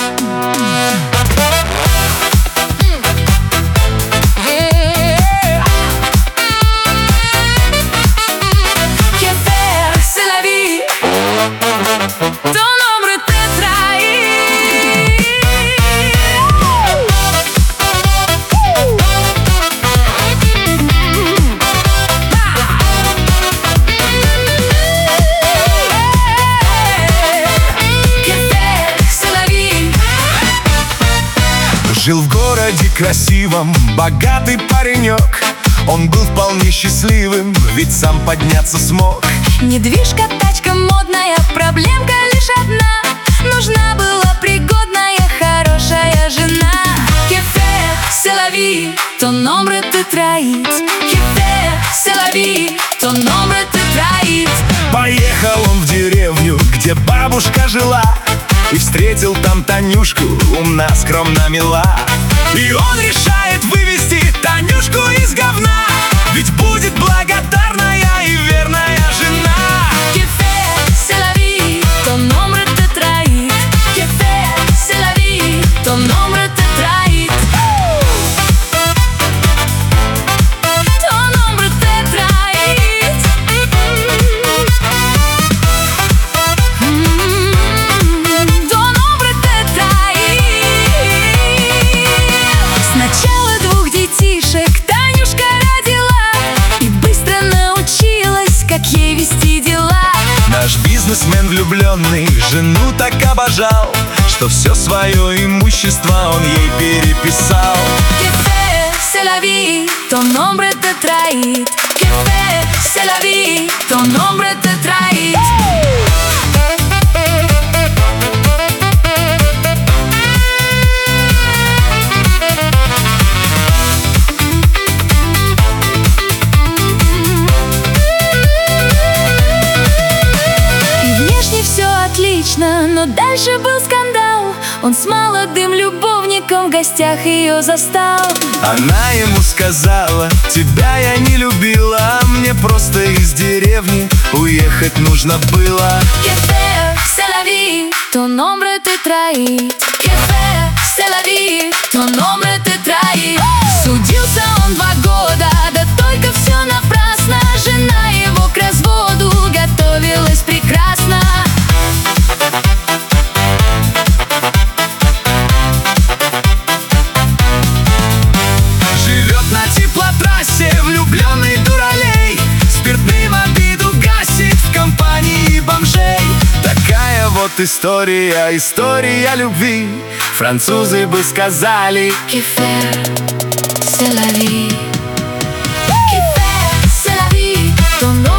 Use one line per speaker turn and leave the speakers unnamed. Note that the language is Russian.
Жил в городе красивом богатый паренек. Он был вполне счастливым, ведь сам подняться смог.
Недвижка, тачка модная, проблемка лишь одна: нужна была пригодная, хорошая жена. Que faire, c'est la vie, ton nombre te trahit. Que faire, c'est la vie, ton nombre te trahit.
Поехал он в деревню, где бабушка жила, и встретил там Танюшку, умна, скромна, мила. И он решает вывести Танюшку из говна, ведь будет благодарная и верная жена.
Que faire, c'est la vie, ton nombre te trahit. Que faire, c'est la vie, ton nombre te trahit. Ton nombre te trahit. Ton nombre te trahit. Сначала двух детишек Танюшка родила и быстро научилась, как ей вести дела.
Наш бизнесмен влюбленный жену так обожал, что все свое имущество он ей переписал.
Que faire, c'est la vie, ton nombre te trahit. Que faire, c'est la vie, ton nombre te trahit. Отлично, но дальше был скандал. Он с молодым любовником в гостях ее застал.
Она ему сказала: тебя я не любила, мне просто из деревни уехать нужно было.
Que faire, c'est la vie, ton nombre te trahit. Que faire, c'est la vie, ton nombre te trahit. Судился он 2 года, да только все напрасно. Жена его к разводу готовилась прекрасно.
Влюбленный дуралей спиртным обиду гасит в компании бомжей. Такая вот история, история любви. Французы бы сказали:
Que faire, c'est la vie. Que faire, c'est la vie, ton nom